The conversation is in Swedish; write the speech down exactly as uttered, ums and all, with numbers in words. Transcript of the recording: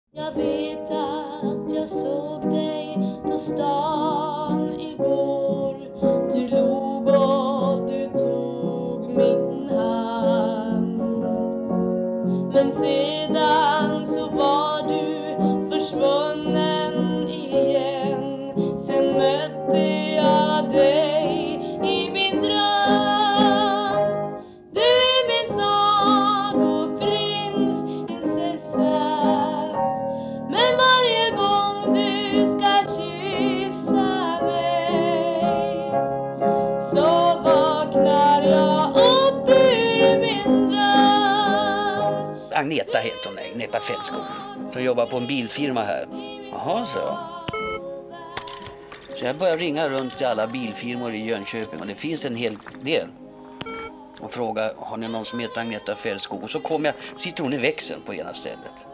Jag vet att jag såg dig på stan igår. Du log och du tog min hand. Men sedan så var du försvunnen igen. Sen mötte jag dig i min dröm. Du är min sagoprins, prinsessa. Men varje gång du ska kyssa mig så vaknar jag upp ur min dröm. Agneta heter hon, Agneta Fältskog. Hon jobbar på en bilfirma här. Jaha, så. Så jag börjar ringa runt till alla bilfirmor i Jönköping och det finns en hel del. Och fråga, har ni någon som heter Agneta Fältskog? Och så kommer jag, sitter hon i växeln på ena stället.